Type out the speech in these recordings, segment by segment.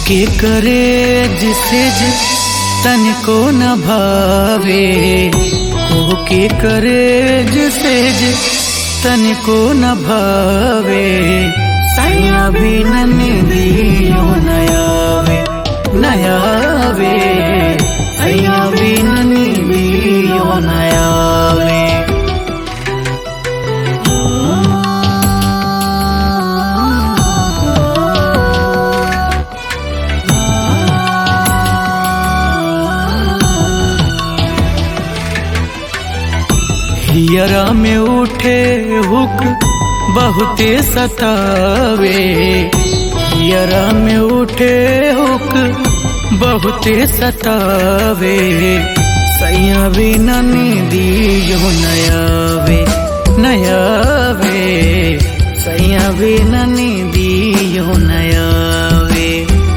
के करे जिसे तनिको न भावे, के करे जिसे तनिको न भावे, सैया बिन निदियो नयावे नयावे, सैया बिन निदियो नयावे। हियरा में उठे हुक बहुते सतावे, हियरा में उठे हुक बहुते सतावे, सैया बिन निदियो नयावे नयावे, सैया बिन निदियो नयावे,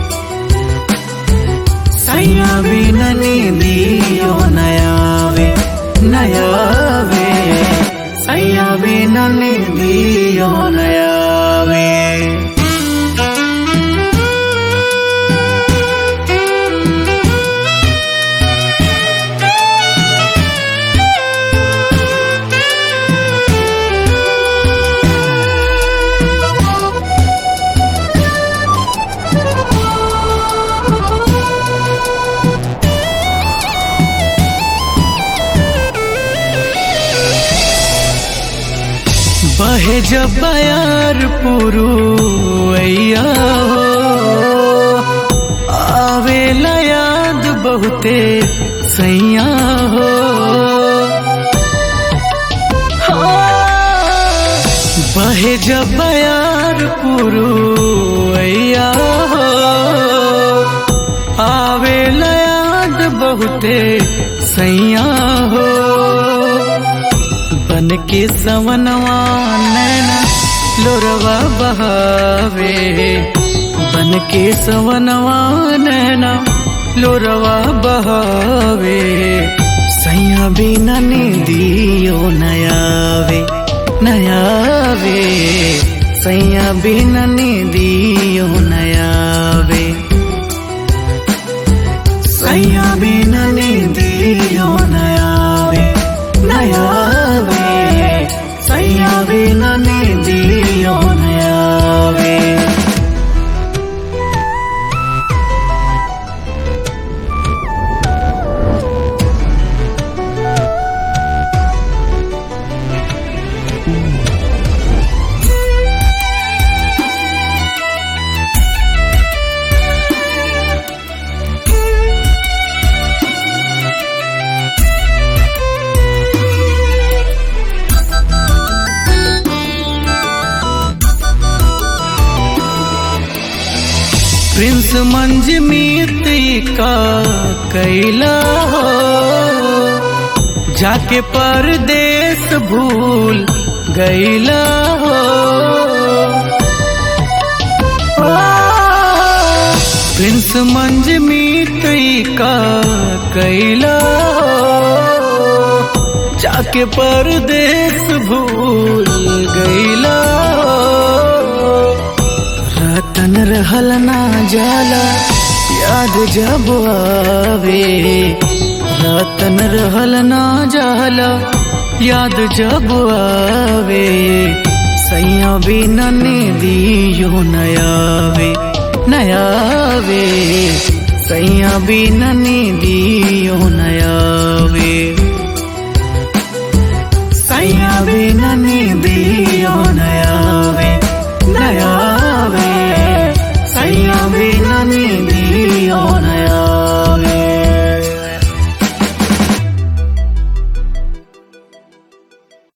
सैया बिन निदियो नयावे नयावे, सैया बिन निदियो नयावे। बहे जब बयार पुरुवैया हो, आवेला याद बहुते सैया हो, बहे जब बयार पुरुवैया हो, आवेला याद बहुते सैया हो, बन के सवनवा नैना लोरवा बहावे, बन के सवनवा नैना लोरवा बहावे, सैया बिन निदियो नयावे नयावे, सैया बिन निदियो नयावे, सैया बिन निदियो नयावे नयावे, सैया बिन निदियो नयावे। प्रिंस मंजमीत का कैला हो, जाके परदेस भूल गईला हो, प्रिंस मंजमीत का कैला हो, जाके परदेस भूल गईला हो, रतन रहल ना जाला याद जब आवे, रतन रहल ना जाला याद जब आवे, सैया बिन निदियो नयावे नयावे, सैया बिन निदियो नयावे, सैया बिन निदियो नयावे नयावे, सैया बिन निदियो